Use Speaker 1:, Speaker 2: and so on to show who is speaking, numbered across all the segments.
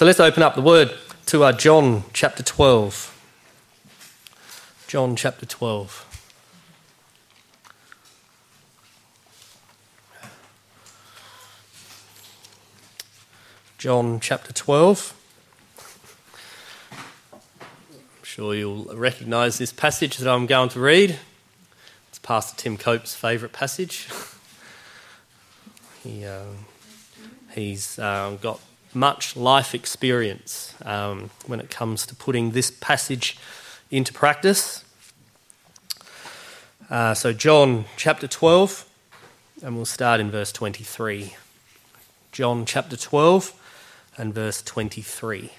Speaker 1: So let's open up the word to John chapter 12. John chapter 12. John chapter 12. I'm sure you'll recognise this passage that I'm going to read. It's Pastor Tim Cope's favourite passage. He's got much life experience when it comes to putting this passage into practice. So John chapter 12, and we'll start in verse 23. John chapter 12 and verse 23.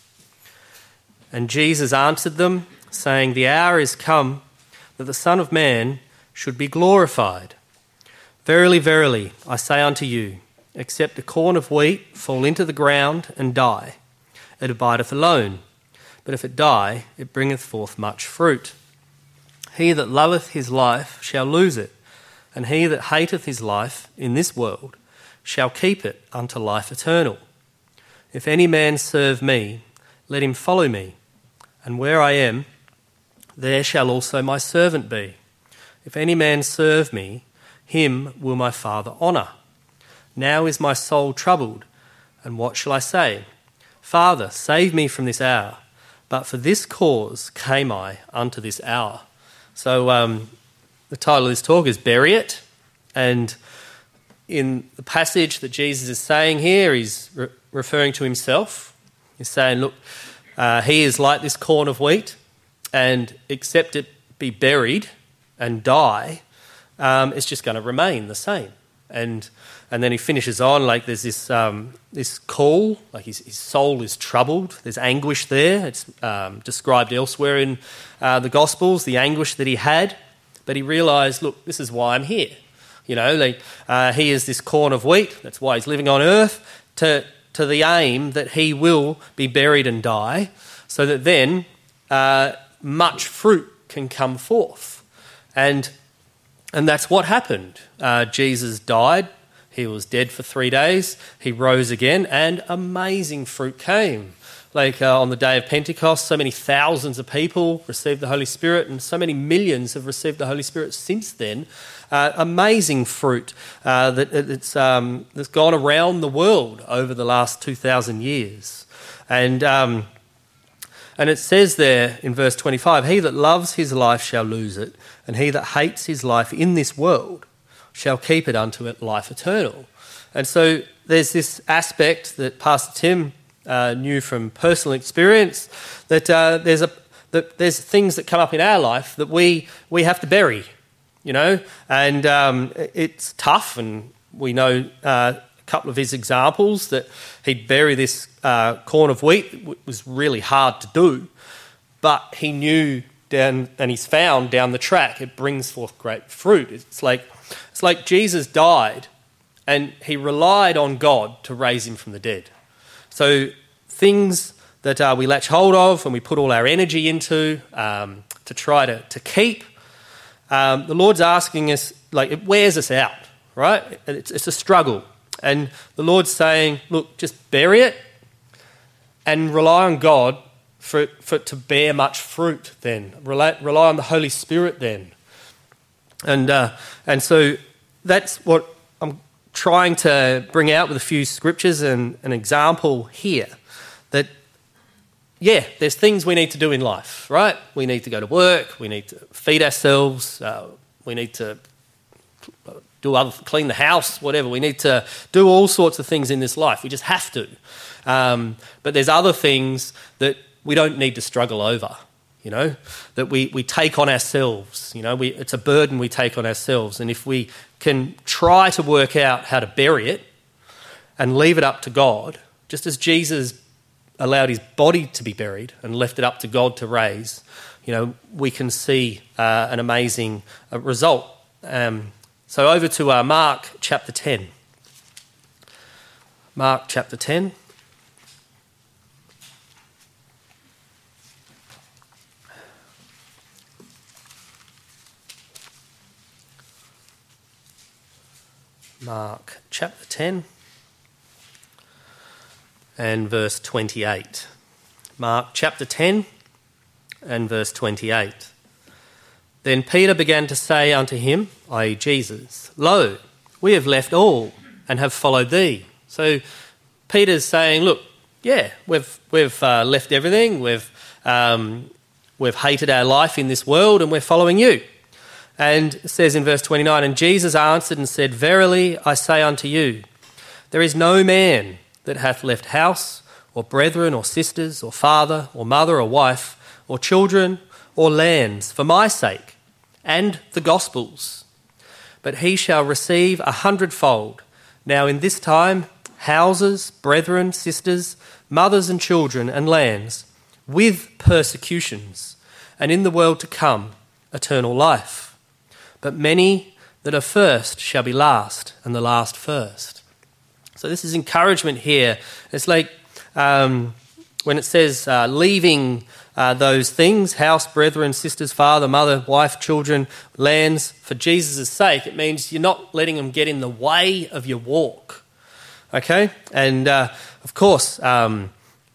Speaker 1: And Jesus answered them, saying, "The hour is come that the Son of Man should be glorified. Verily, verily, I say unto you, except a corn of wheat fall into the ground and die, it abideth alone. But if it die, it bringeth forth much fruit. He that loveth his life shall lose it, and he that hateth his life in this world shall keep it unto life eternal. If any man serve me, let him follow me, and where I am, there shall also my servant be. If any man serve me, him will my Father honour. Now is my soul troubled, and what shall I say? Father, save me from this hour. But for this cause came I unto this hour." So the title of this talk is Bury It. And in the passage that Jesus is saying here, he's referring to himself. He's saying, look, he is like this corn of wheat, and except it be buried and die, it's just going to remain the same. And then he finishes on like there's this call, like his soul is troubled. There's anguish there. It's described elsewhere in the Gospels, the anguish that he had. But he realised, look, this is why I'm here. You know, he is this corn of wheat. That's why he's living on earth, to the aim that he will be buried and die, so that then much fruit can come forth. And that's what happened. Jesus died. He was dead for 3 days. He rose again, and amazing fruit came. Like on the day of Pentecost, so many thousands of people received the Holy Spirit, and so many millions have received the Holy Spirit since then. Amazing fruit that's gone around the world over the last 2,000 years. And it says there in verse 25, "He that loves his life shall lose it, and he that hates his life in this world shall keep it unto it life eternal." And so there's this aspect that Pastor Tim knew from personal experience, that there's things that come up in our life that we have to bury, you know, and it's tough. And we know a couple of his examples that he'd bury this corn of wheat. It was really hard to do, but he knew and he's found down the track it brings forth great fruit. It's like Jesus died and he relied on God to raise him from the dead. So things that we latch hold of and we put all our energy into to try to keep, the Lord's asking us, like, it wears us out, right? It's a struggle. And the Lord's saying, look, just bury it and rely on God for it to bear much fruit then. Rely on the Holy Spirit then. And so that's what I'm trying to bring out with a few scriptures and an example here. That, yeah, there's things we need to do in life, right? We need to go to work. We need to feed ourselves. We need to clean the house, whatever. We need to do all sorts of things in this life. We just have to. But there's other things that we don't need to struggle over, you know, that we take on ourselves. You know, it's a burden we take on ourselves. And if we can try to work out how to bury it and leave it up to God, just as Jesus allowed his body to be buried and left it up to God to raise, you know, we can see an amazing result. So over to Mark chapter 10. Mark chapter 10. Mark chapter 10 and verse 28. Mark chapter 10 and verse 28. Then Peter began to say unto him, i.e. Jesus, Lo, we have left all and have followed thee. So Peter's saying, look, yeah, we've left everything, we've hated our life in this world and we're following you. And it says in verse 29, And Jesus answered and said, Verily I say unto you, there is no man that hath left house, or brethren, or sisters, or father, or mother, or wife, or children, or lands, for my sake, and the gospel's, but he shall receive 100-fold. Now in this time, houses, brethren, sisters, mothers and children, and lands, with persecutions, and in the world to come, eternal life. But many that are first shall be last, and the last first. So this is encouragement here. It's like when it says leaving those things, house, brethren, sisters, father, mother, wife, children, lands, for Jesus' sake, it means you're not letting them get in the way of your walk. Okay? And of course, God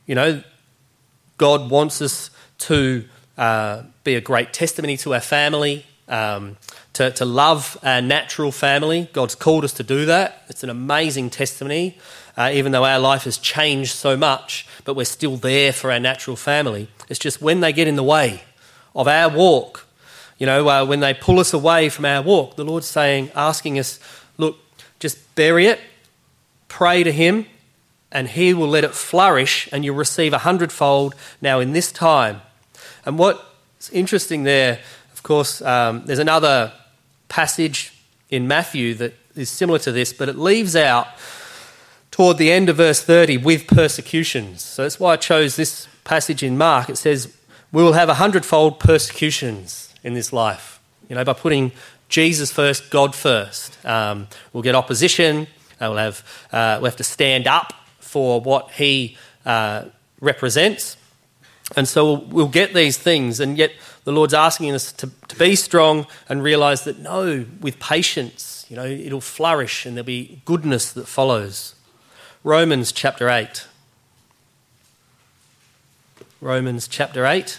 Speaker 1: wants us to be a great testimony to our family, to love our natural family. God's called us to do that. It's an amazing testimony, even though our life has changed so much, but we're still there for our natural family. It's just when they get in the way of our walk, when they pull us away from our walk, the Lord's asking us, look, just bury it, pray to him, and he will let it flourish and you'll receive 100-fold now in this time. And what's interesting there, of course, there's another passage in Matthew that is similar to this, but it leaves out toward the end of verse 30 with persecutions. So that's why I chose this passage in Mark. It says we will have 100-fold persecutions in this life, by putting Jesus first, God first. We'll get opposition. We'll have to stand up for what he represents. And so we'll get these things, and yet the Lord's asking us to be strong and realise that, no, with patience, it'll flourish and there'll be goodness that follows. Romans chapter 8. Romans chapter 8.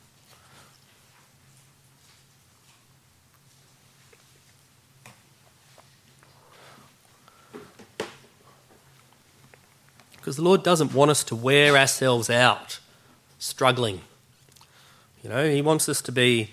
Speaker 1: Because the Lord doesn't want us to wear ourselves out struggling. He wants us to be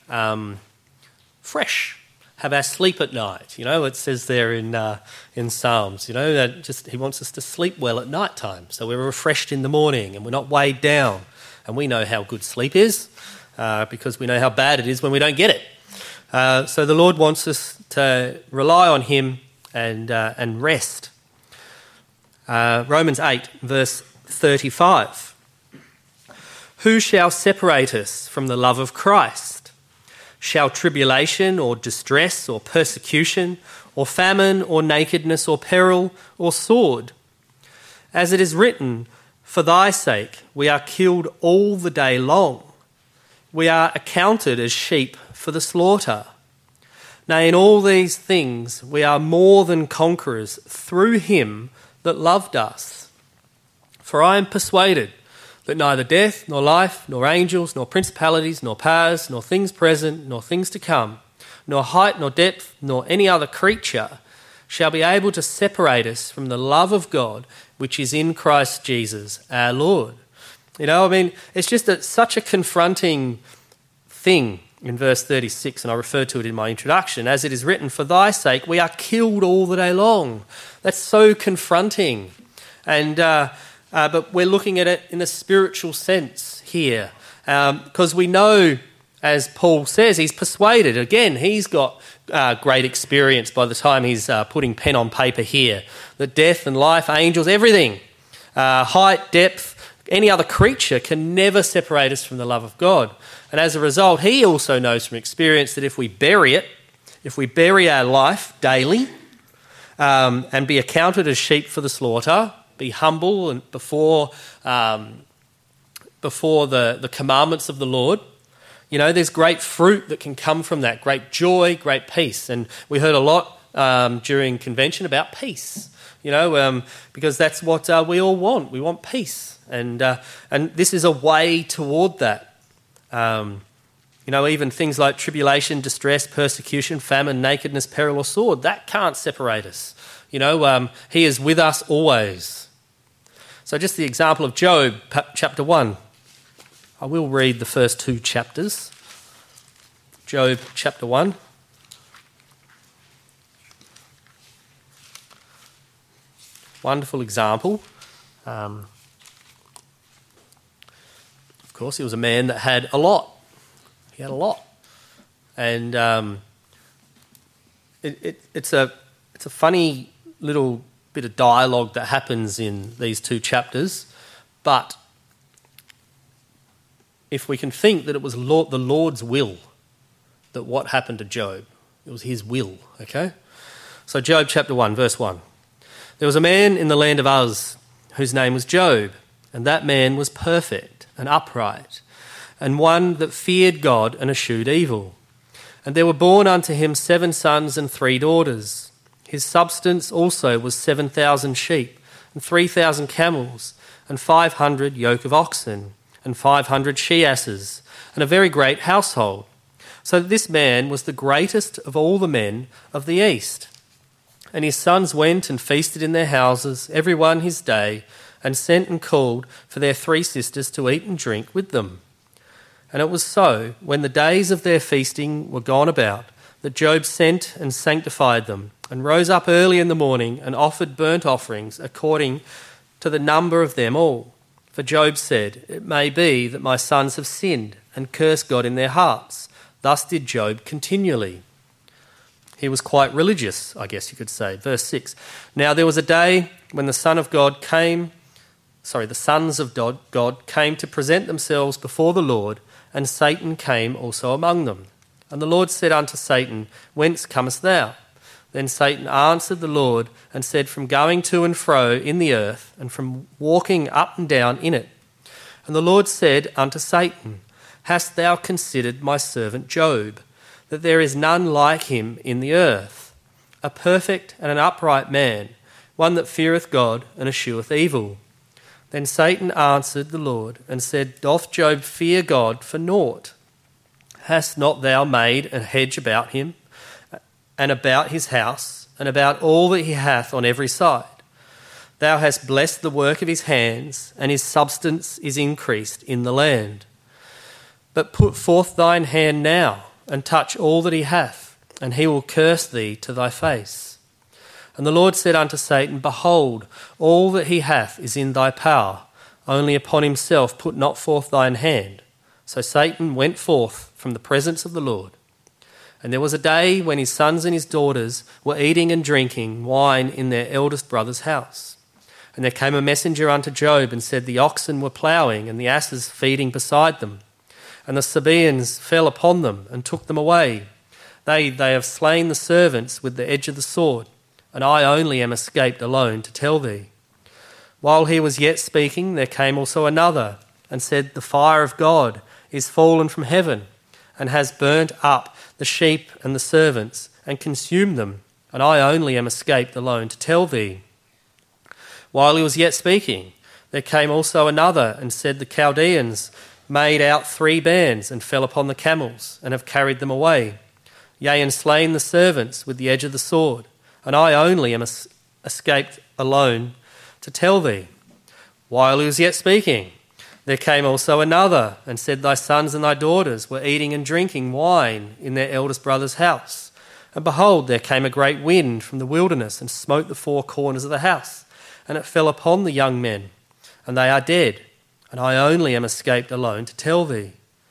Speaker 1: fresh, have our sleep at night. It says there in Psalms, that he wants us to sleep well at night time, so we're refreshed in the morning and we're not weighed down. And we know how good sleep is because we know how bad it is when we don't get it. So the Lord wants us to rely on him and rest. Romans 8, verse 35. Who shall separate us from the love of Christ? Shall tribulation or distress or persecution or famine or nakedness or peril or sword? As it is written, For thy sake we are killed all the day long. We are accounted as sheep for the slaughter. Nay, in all these things we are more than conquerors through him that loved us. For I am persuaded that neither death, nor life, nor angels, nor principalities, nor powers, nor things present, nor things to come, nor height, nor depth, nor any other creature shall be able to separate us from the love of God which is in Christ Jesus our Lord. It's just such a confronting thing in verse 36, and I referred to it in my introduction. As it is written, For thy sake we are killed all the day long. That's so confronting. And but we're looking at it in a spiritual sense here, because we know, as Paul says, he's persuaded. Again, he's got great experience by the time he's putting pen on paper here, that death and life, angels, everything, height, depth, any other creature can never separate us from the love of God. And as a result, he also knows from experience that if we bury our life daily and be accounted as sheep for the slaughter, be humble and before the commandments of the Lord, there's great fruit that can come from that, great joy, great peace. And we heard a lot during convention about peace. because that's what we all want. We want peace, and this is a way toward that. Even things like tribulation, distress, persecution, famine, nakedness, peril or sword, that can't separate us. He is with us always. So just the example of Job, chapter 1. I will read the first 2 chapters. Job, chapter 1. Wonderful example. Of course, he was a man that had a lot. He had a lot. And it's a funny little bit of dialogue that happens in these 2 chapters, but if we can think that it was the Lord's will that what happened to Job, it was his will, okay? So Job chapter 1, verse 1. There was a man in the land of Uz whose name was Job, and that man was perfect and upright, and one that feared God and eschewed evil. And there were born unto him 7 sons and 3 daughters. His substance also was 7,000 sheep, and 3,000 camels, and 500 yoke of oxen, and 500 she-asses, and a very great household. So that this man was the greatest of all the men of the east. And his sons went and feasted in their houses, every one his day, and sent and called for their 3 sisters to eat and drink with them. And it was so, when the days of their feasting were gone about, that Job sent and sanctified them, and rose up early in the morning, and offered burnt offerings according to the number of them all. For Job said, "It may be that my sons have sinned, and cursed God in their hearts." Thus did Job continually. He was quite religious, I guess you could say. Verse 6. Now there was a day when the sons of God came to present themselves before the Lord, and Satan came also among them. And the Lord said unto Satan, "Whence comest thou?" Then Satan answered the Lord and said, "From going to and fro in the earth, and from walking up and down in it." And the Lord said unto Satan, "Hast thou considered my servant Job, that there is none like him in the earth, a perfect and an upright man, one that feareth God and escheweth evil?" Then Satan answered the Lord and said, "Doth Job fear God for naught? Hast not thou made a hedge about him, and about his house, and about all that he hath on every side? Thou hast blessed the work of his hands, and his substance is increased in the land. But put forth thine hand now, and touch all that he hath, and he will curse thee to thy face." And the Lord said unto Satan, "Behold, all that he hath is in thy power, only upon himself put not forth thine hand." So Satan went forth from the presence of the Lord. And there was a day when his sons and his daughters were eating and drinking wine in their eldest brother's house. And there came a messenger unto Job and said, "The oxen were ploughing and the asses feeding beside them. And the Sabaeans fell upon them and took them away. They have slain the servants with the edge of the sword, and I only am escaped alone to tell thee." While he was yet speaking, there came also another and said, "The fire of God is fallen from heaven, and has burnt up the sheep and the servants, and consumed them, and I only am escaped alone to tell thee." While he was yet speaking, there came also another and said, "The Chaldeans made out 3 bands, and fell upon the camels, and have carried them away. Yea, and slain the servants with the edge of the sword, and I only am escaped alone to tell thee." While he was yet speaking, there came also another and said, "Thy sons and thy daughters were eating and drinking wine in their eldest brother's house. And behold, there came a great wind from the wilderness and smote the 4 corners of the house, and it fell upon the young men, and they are dead, and I only am escaped alone to tell thee."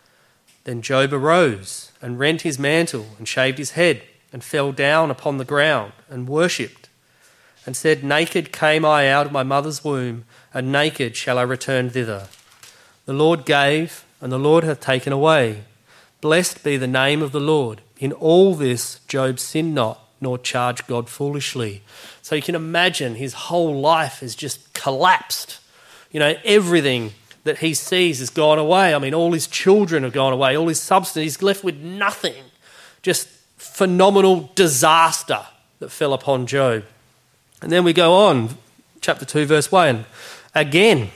Speaker 1: Then Job arose and rent his mantle and shaved his head and fell down upon the ground and worshipped, and said, "Naked came I out of my mother's womb, and naked shall I return thither. The Lord gave, and the Lord hath taken away. Blessed be the name of the Lord. In all this Job sinned not, nor charged God foolishly." So you can imagine his whole life has just collapsed. Everything that he sees has gone away. I mean, all his children have gone away, all his substance. He's left with nothing. Just phenomenal disaster that fell upon Job. And then we go on, chapter 2, verse 1. Again,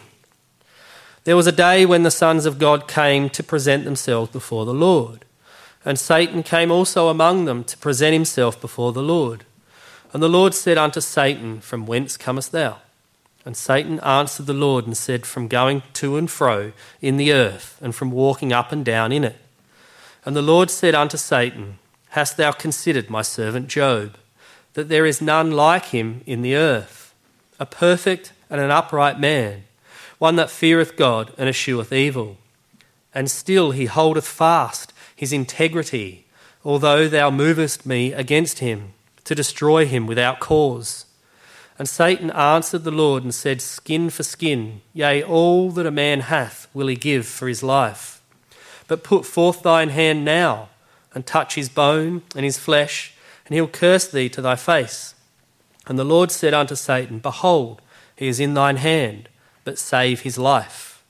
Speaker 1: there was a day when the sons of God came to present themselves before the Lord. And Satan came also among them to present himself before the Lord. And the Lord said unto Satan, From whence comest thou? And Satan answered the Lord and said, From going to and fro in the earth, and from walking up and down in it. And the Lord said unto Satan, Hast thou considered my servant Job, that there is none like him in the earth, a perfect and an upright man, one that feareth God and escheweth evil? And still he holdeth fast his integrity, although thou movest me against him, to destroy him without cause. And Satan answered the Lord and said, Skin for skin, yea, all that a man hath will he give for his life. But put forth thine hand now, and touch his bone and his flesh, and he'll curse thee to thy face. And the Lord said unto Satan, Behold, he is in thine hand, but save his life.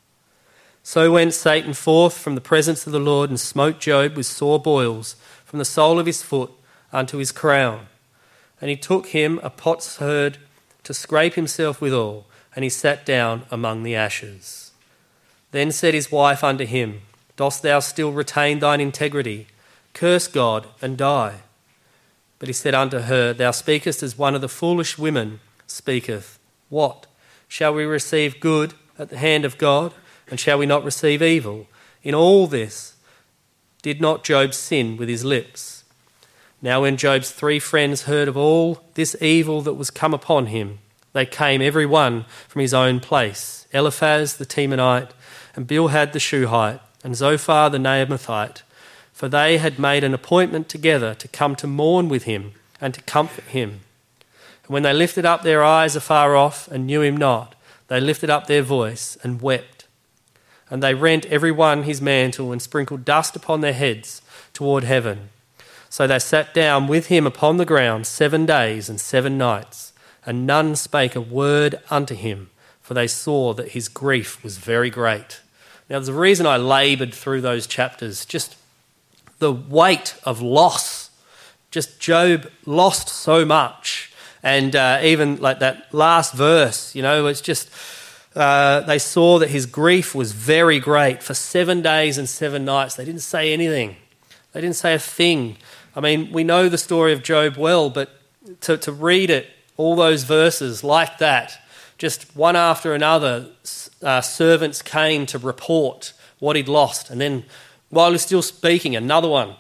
Speaker 1: So went Satan forth from the presence of the Lord, and smote Job with sore boils, from the sole of his foot unto his crown. And he took him a potsherd to scrape himself withal, and he sat down among the ashes. Then said his wife unto him, Dost thou still retain thine integrity? Curse God and die. But he said unto her, Thou speakest as one of the foolish women speaketh. What? Shall we receive good at the hand of God, and shall we not receive evil? In all this did not Job sin with his lips? Now when Job's 3 friends heard of all this evil that was come upon him, they came every one from his own place, Eliphaz the Temanite, and Bildad the Shuhite, and Zophar the Naamathite, for they had made an appointment together to come to mourn with him and to comfort him. And when they lifted up their eyes afar off and knew him not, they lifted up their voice and wept. And they rent every one his mantle and sprinkled dust upon their heads toward heaven. So they sat down with him upon the ground 7 days and 7 nights, and none spake a word unto him, for they saw that his grief was very great. Now, there's a reason I laboured through those chapters, just the weight of loss. Just Job lost so much. And even like that last verse, it's just they saw that his grief was very great. For 7 days and 7 nights, they didn't say anything. They didn't say a thing. I mean, we know the story of Job well, but to read it, all those verses like that, just one after another, servants came to report what he'd lost. And then while he was still speaking, another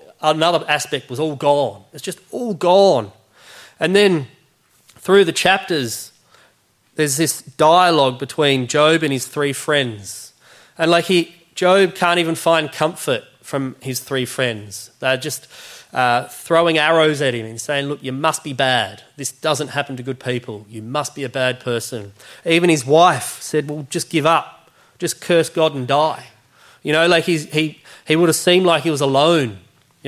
Speaker 1: aspect was all gone. It's just all gone. And then through the chapters, there's this dialogue between Job and his 3 friends. And Job can't even find comfort from his 3 friends. They're just throwing arrows at him and saying, look, you must be bad. This doesn't happen to good people. You must be a bad person. Even his wife said, well, just give up. Just curse God and die. He would have seemed like he was alone,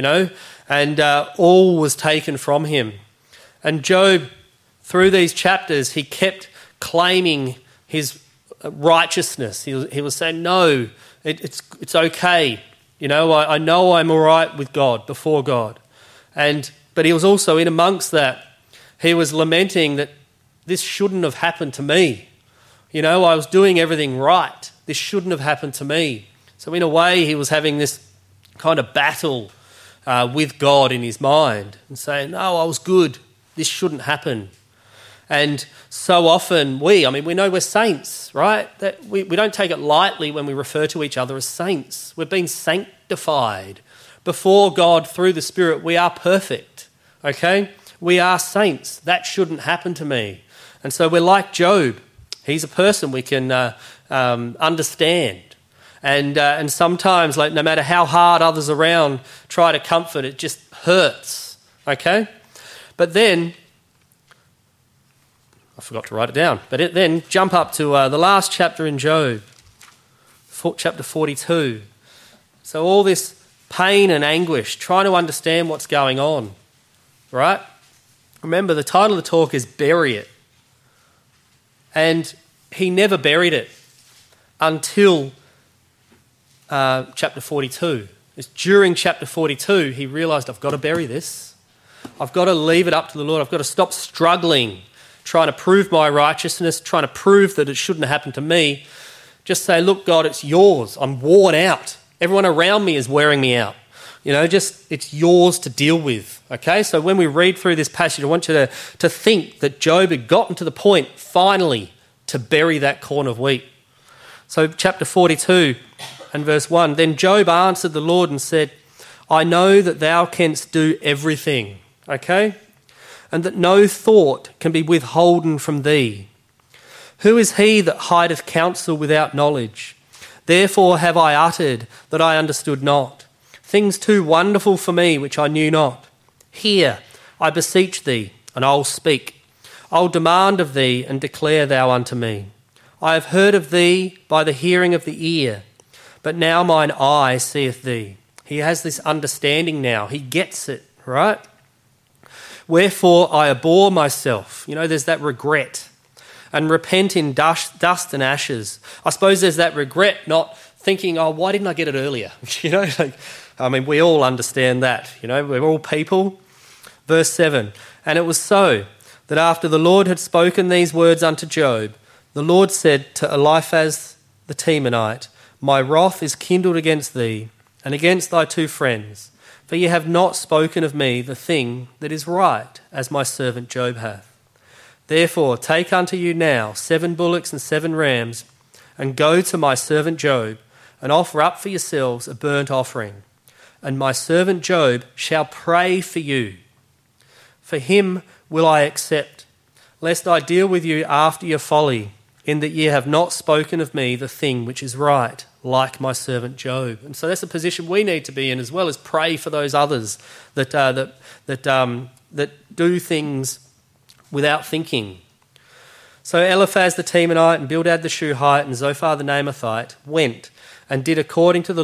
Speaker 1: and all was taken from him. And Job, through these chapters, he kept claiming his righteousness. He was saying, no, it's okay. I know I'm all right with God, before God. But he was also in amongst that. He was lamenting that this shouldn't have happened to me. I was doing everything right. This shouldn't have happened to me. So in a way, he was having this kind of battle with God in his mind and saying, no, I was good. This shouldn't happen. And so often we know we're saints, right? That we don't take it lightly when we refer to each other as saints. We've been sanctified. Before God, through the Spirit, we are perfect, okay? We are saints. That shouldn't happen to me. And so we're like Job. He's a person we can understand. And sometimes, no matter how hard others around try to comfort, it just hurts, okay? But then, I forgot to write it down, but then jump up to the last chapter in Job, chapter 42. So all this pain and anguish, trying to understand what's going on, right? Remember, the title of the talk is Bury It. And he never buried it until chapter 42. It's during chapter 42 he realised, I've got to bury this. I've got to leave it up to the Lord. I've got to stop struggling, trying to prove my righteousness, trying to prove that it shouldn't have happened to me. Just say, look, God, it's yours. I'm worn out. Everyone around me is wearing me out. It's yours to deal with. Okay, so when we read through this passage, I want you to think that Job had gotten to the point, finally, to bury that corn of wheat. So chapter 42 and verse 1, then Job answered the Lord and said, I know that thou canst do everything, okay, and that no thought can be withholden from thee. Who is he that hideth counsel without knowledge? Therefore have I uttered that I understood not, things too wonderful for me which I knew not. Hear, I beseech thee, and I'll speak. I'll demand of thee, and declare thou unto me. I have heard of thee by the hearing of the ear, but now mine eye seeth thee. He has this understanding now. He gets it, right? Wherefore I abhor myself. There's that regret. And repent in dust and ashes. I suppose there's that regret, not thinking, why didn't I get it earlier? We all understand that. We're all people. Verse 7, and it was so that after the Lord had spoken these words unto Job, the Lord said to Eliphaz the Temanite, my wrath is kindled against thee and against thy two friends, for ye have not spoken of me the thing that is right, as my servant Job hath. Therefore take unto you now 7 bullocks and 7 rams, and go to my servant Job, and offer up for yourselves a burnt offering. And my servant Job shall pray for you. For him will I accept, lest I deal with you after your folly, in that ye have not spoken of me the thing which is right, like my servant Job. And so that's a position we need to be in, as well as pray for those others that do things without thinking. So Eliphaz the Temanite and Bildad the Shuhite and Zophar the Naamathite went and did according as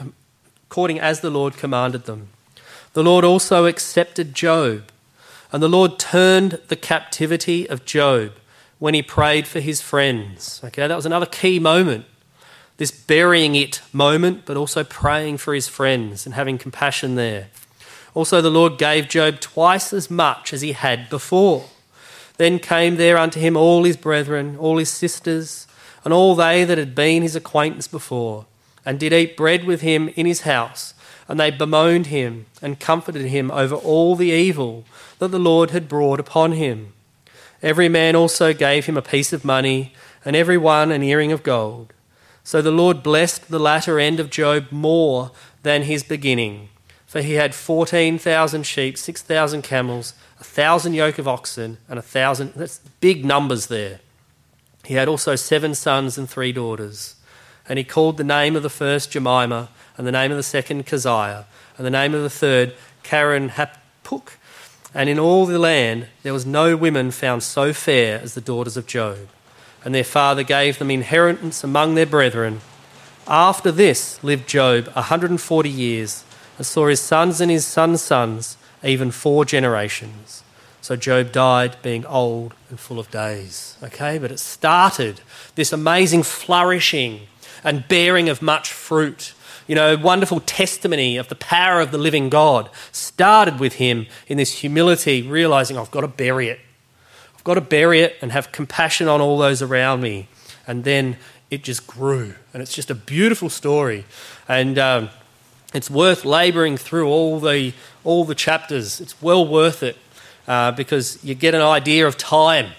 Speaker 1: the Lord commanded them. The Lord also accepted Job, and the Lord turned the captivity of Job when he prayed for his friends. Okay, that was another key moment. This burying it moment, but also praying for his friends and having compassion there. Also the Lord gave Job twice as much as he had before. Then came there unto him all his brethren, all his sisters, and all they that had been his acquaintance before, and did eat bread with him in his house. And they bemoaned him and comforted him over all the evil that the Lord had brought upon him. Every man also gave him a piece of money, and every one an earring of gold. So the Lord blessed the latter end of Job more than his beginning, for he had 14,000 sheep, 6,000 camels, 1,000 yoke of oxen, and 1,000, that's big numbers there. He had also 7 sons and 3 daughters. And he called the name of the first Jemimah, and the name of the second Keziah, and the name of the third Karen-Hapuk. And in all the land there was no women found so fair as the daughters of Job. And their father gave them inheritance among their brethren. After this lived Job 140 years, and saw his sons and his sons' sons, even 4 generations. So Job died being old and full of days. Okay, but it started this amazing flourishing and bearing of much fruit. Wonderful testimony of the power of the living God started with him in this humility, realising I've got to bury it. I've got to bury it and have compassion on all those around me. And then it just grew. And it's just a beautiful story. And it's worth labouring through all the chapters. It's well worth it because you get an idea of time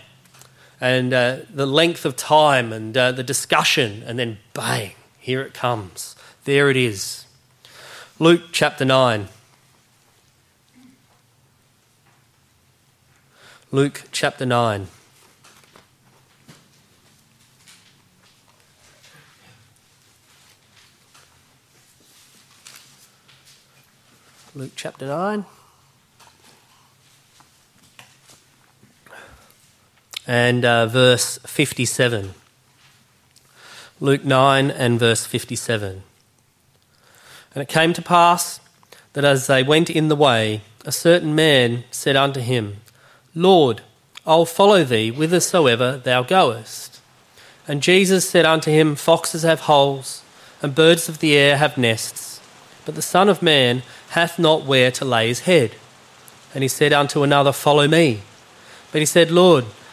Speaker 1: and the length of time and the discussion, and then bang, here it comes. There it is. Luke chapter 9. Luke chapter 9. Luke chapter 9. And verse 57. Luke 9 and verse 57. And it came to pass that as they went in the way, a certain man said unto him, Lord, I'll follow thee whithersoever thou goest. And Jesus said unto him, Foxes have holes, and birds of the air have nests, but the Son of Man hath not where to lay his head. And he said unto another, Follow me. But he said, Lord,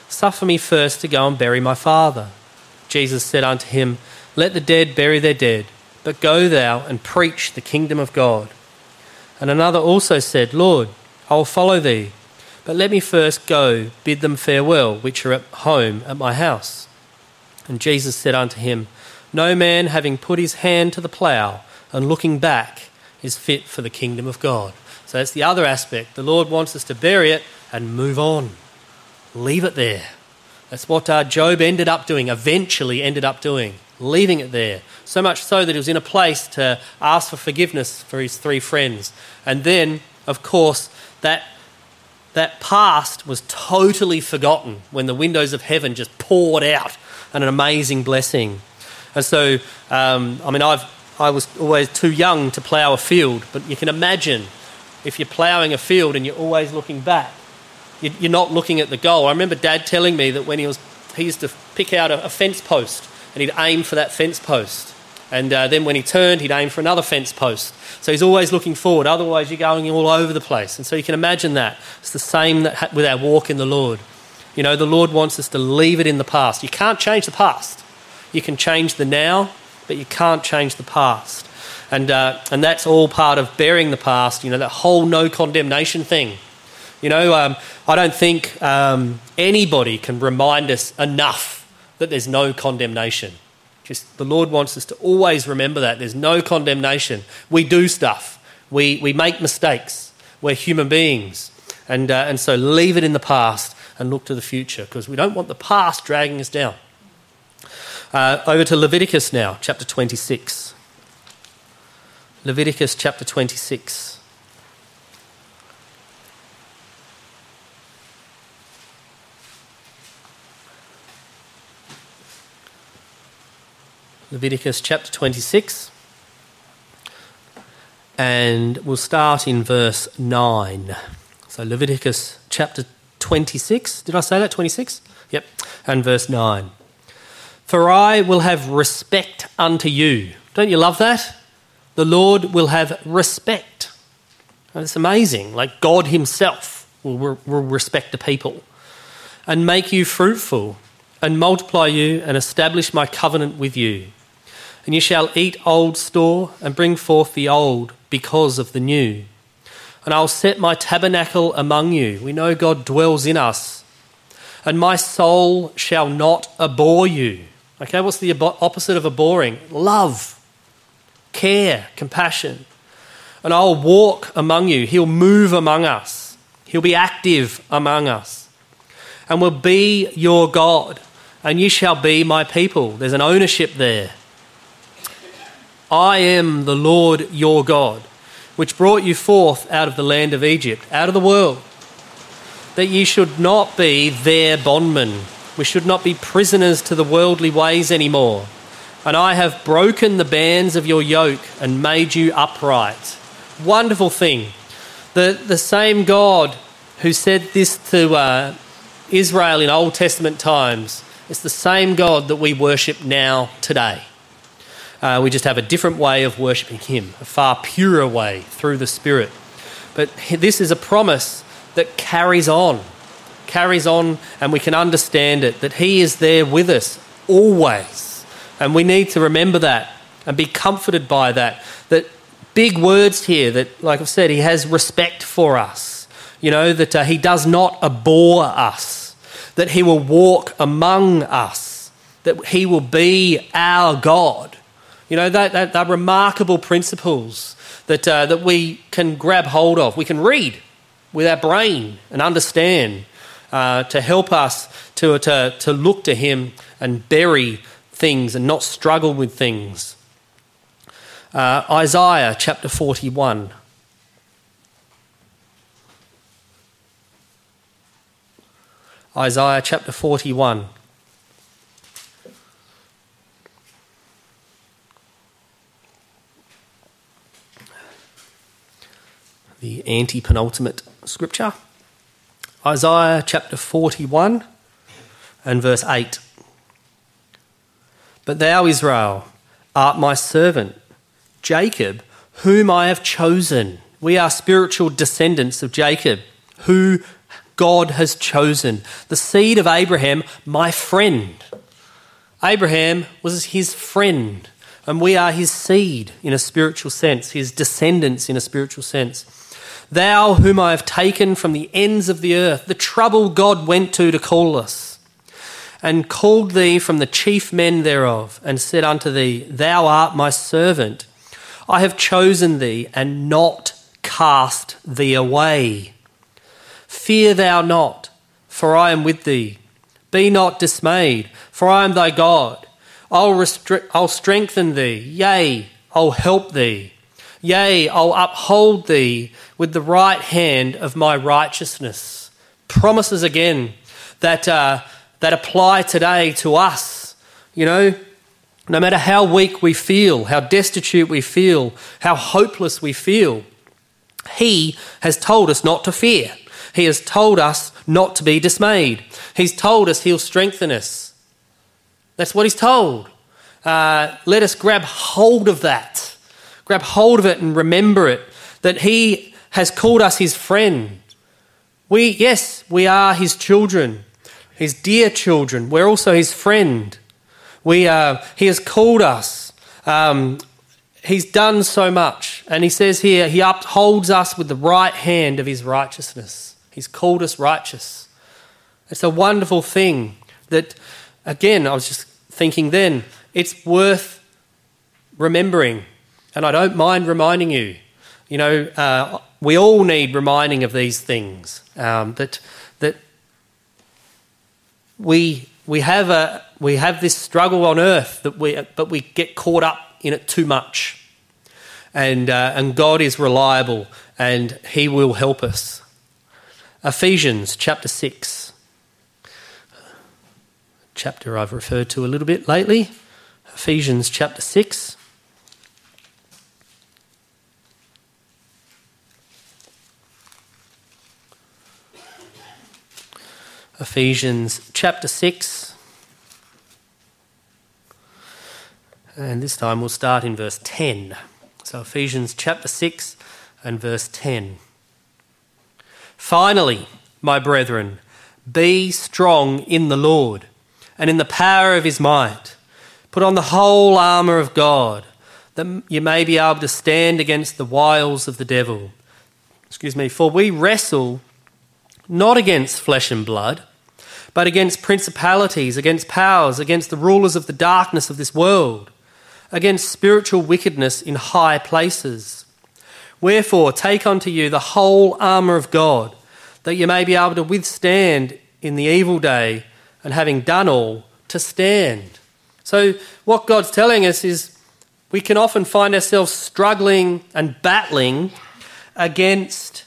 Speaker 1: suffer me first to go and bury my father." Jesus said unto him, "Let the dead bury their dead, but go thou and preach the kingdom of God." And another also said, "Lord, I will follow thee, but let me first go bid them farewell, which are at home at my house." And Jesus said unto him, "No man having put his hand to the plough and looking back is fit for the kingdom of God." So that's the other aspect. The Lord wants us to bury it and move on. Leave it there. That's what Job eventually ended up doing, leaving it there. So much so that he was in a place to ask for forgiveness for his 3 friends. And then, of course, that past was totally forgotten when the windows of heaven just poured out and an amazing blessing. And so, I was always too young to plough a field, but you can imagine if you're ploughing a field and you're always looking back, you're not looking at the goal. I remember Dad telling me that when he used to pick out a fence post and he'd aim for that fence post. And then when he turned, he'd aim for another fence post. So he's always looking forward. Otherwise, you're going all over the place. And so you can imagine that. It's the same with our walk in the Lord. You know, the Lord wants us to leave it in the past. You can't change the past. You can change the now, but you can't change the past. And that's all part of burying the past, you know, that whole no condemnation thing. You know, I don't think anybody can remind us enough that there's no condemnation. Just the Lord wants us to always remember that. There's no condemnation. We do stuff. We make mistakes. We're human beings. And so leave it in the past and look to the future, because we don't want the past dragging us down. Over to Leviticus now, chapter 26. Leviticus chapter 26. Leviticus chapter 26, and we'll start in verse 9. So Leviticus chapter 26, did I say that, 26? Yep, and verse 9. "For I will have respect unto you." Don't you love that? The Lord will have respect. And it's amazing, like God himself will respect the people. "And make you fruitful, and multiply you, and establish my covenant with you. And you shall eat old store, and bring forth the old because of the new. And I'll set my tabernacle among you." We know God dwells in us. "And my soul shall not abhor you." Okay, what's the opposite of abhorring? Love, care, compassion. "And I'll walk among you." He'll move among us. He'll be active among us. "And will be your God, and you shall be my people." There's an ownership there. "I am the Lord your God, which brought you forth out of the land of Egypt," out of the world, "that ye should not be their bondmen." We should not be prisoners to the worldly ways anymore. "And I have broken the bands of your yoke and made you upright." Wonderful thing. The same God who said this to Israel in Old Testament times, it's the same God that we worship now today. We just have a different way of worshipping him, a far purer way through the Spirit. But this is a promise that carries on, and we can understand it, that he is there with us always. And we need to remember that and be comforted by that. That big words here, that, like I've said, he has respect for us. You know, that he does not abhor us, that he will walk among us, that he will be our God. You know, that are remarkable principles that we can grab hold of. We can read with our brain and understand to help us to look to him and bury things and not struggle with things. Isaiah chapter 41. Isaiah chapter 41. The anti-penultimate scripture. Isaiah chapter 41 and verse 8. "But thou, Israel, art my servant, Jacob, whom I have chosen." We are spiritual descendants of Jacob, who God has chosen. The seed of Abraham, my friend. Abraham was his friend, and we are his seed in a spiritual sense, his descendants in a spiritual sense. Thou whom I have taken from the ends of the earth, the trouble God went to call us, and called thee from the chief men thereof, and said unto thee, Thou art my servant. I have chosen thee, and not cast thee away. Fear thou not, for I am with thee. Be not dismayed, for I am thy God. I'll strengthen thee, yea, I'll help thee. Yea, I'll uphold thee with the right hand of my righteousness. Promises again that apply today to us. You know, no matter how weak we feel, how destitute we feel, how hopeless we feel, he has told us not to fear. He has told us not to be dismayed. He's told us he'll strengthen us. That's what he's told. Let us grab hold of that. Grab hold of it and remember it, that he has called us his friend. We are his children, his dear children. We're also his friend. He has called us. He's done so much. And he says here, he upholds us with the right hand of his righteousness. He's called us righteous. It's a wonderful thing that, again, I was just thinking then, it's worth remembering. And I don't mind reminding you. You know, we all need reminding of these things. That we have this struggle on earth but we get caught up in it too much. And God is reliable and he will help us. Ephesians chapter 6. Chapter I've referred to a little bit lately. Ephesians chapter 6. Ephesians chapter 6. And this time we'll start in verse 10. So Ephesians chapter 6 and verse 10. Finally, my brethren, be strong in the Lord and in the power of his might. Put on the whole armour of God, that you may be able to stand against the wiles of the devil. For we wrestle not against flesh and blood, but against principalities, against powers, against the rulers of the darkness of this world, against spiritual wickedness in high places. Wherefore, take unto you the whole armour of God, that you may be able to withstand in the evil day, and having done all, to stand. So what God's telling us is we can often find ourselves struggling and battling against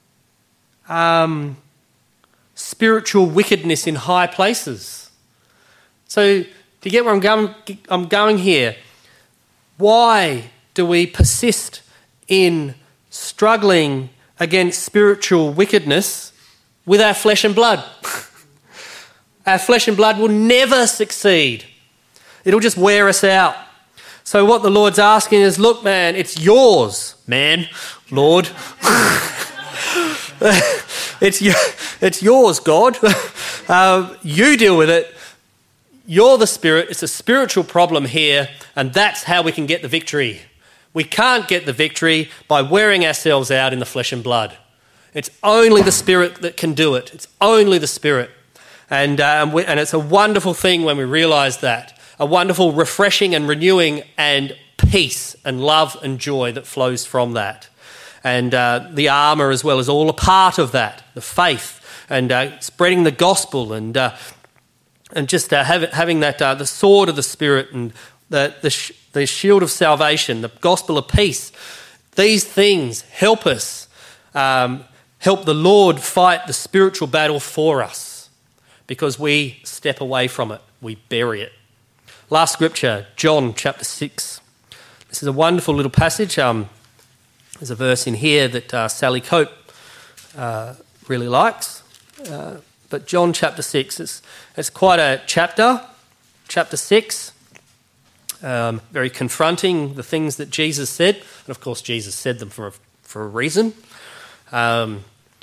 Speaker 1: spiritual wickedness in high places. So do you get where I'm going here? Why do we persist in struggling against spiritual wickedness with our flesh and blood? Our flesh and blood will never succeed. It'll just wear us out. So what the Lord's asking is, look, man, it's yours, man, Lord. It's yours, God. You deal with it. You're the Spirit. It's a spiritual problem here, and that's how we can get the victory. We can't get the victory by wearing ourselves out in the flesh and blood. It's only the Spirit that can do it. It's only the Spirit. And it's a wonderful thing when we realise that. A wonderful refreshing and renewing and peace and love and joy that flows from that. And the armour as well is all a part of that. The faith and spreading the gospel and just having that the sword of the Spirit and the shield of salvation, the gospel of peace. These things help us, help the Lord fight the spiritual battle for us, because we step away from it, we bury it. Last scripture, John chapter 6. This is a wonderful little passage. There's a verse in here that Sally Cope really likes. But John chapter 6, it's quite a chapter. Chapter 6, very confronting, the things that Jesus said. And of course, Jesus said them for a reason.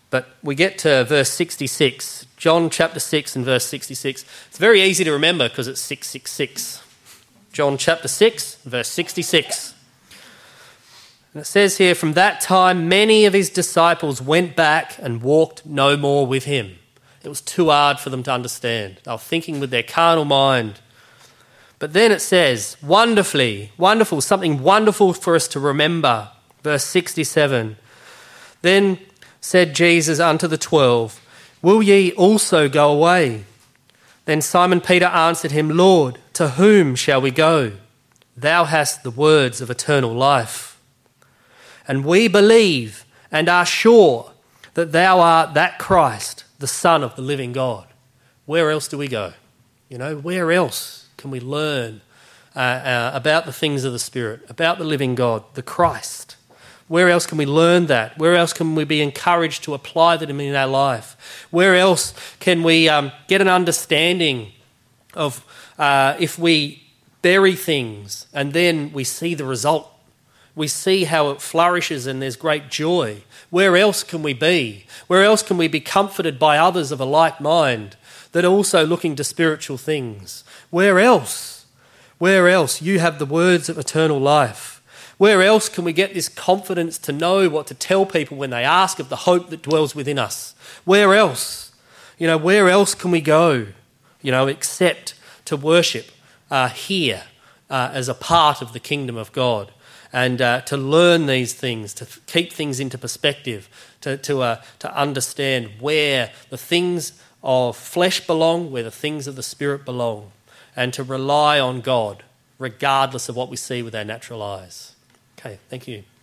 Speaker 1: But we get to verse 66, John chapter 6 and verse 66. It's very easy to remember because it's 666. John chapter 6, verse 66. And it says here, from that time many of his disciples went back and walked no more with him. It was too hard for them to understand. They were thinking with their carnal mind. But then it says, wonderful, something wonderful for us to remember. Verse 67. Then said Jesus unto the 12, will ye also go away? Then Simon Peter answered him, Lord, to whom shall we go? Thou hast the words of eternal life. And we believe and are sure that thou art that Christ, the Son of the living God. Where else do we go? Where else can we learn about the things of the Spirit, about the living God, the Christ? Where else can we learn that? Where else can we be encouraged to apply that in our life? Where else can we get an understanding of if we bury things and then we see the result? We see how it flourishes and there's great joy. Where else can we be? Where else can we be comforted by others of a like mind that are also looking to spiritual things? Where else? Where else? You have the words of eternal life. Where else can we get this confidence to know what to tell people when they ask of the hope that dwells within us? Where else? Where else can we go, except to worship here as a part of the kingdom of God and to learn these things, to keep things into perspective, to understand where the things of flesh belong, where the things of the Spirit belong, and to rely on God regardless of what we see with our natural eyes. Okay, thank you.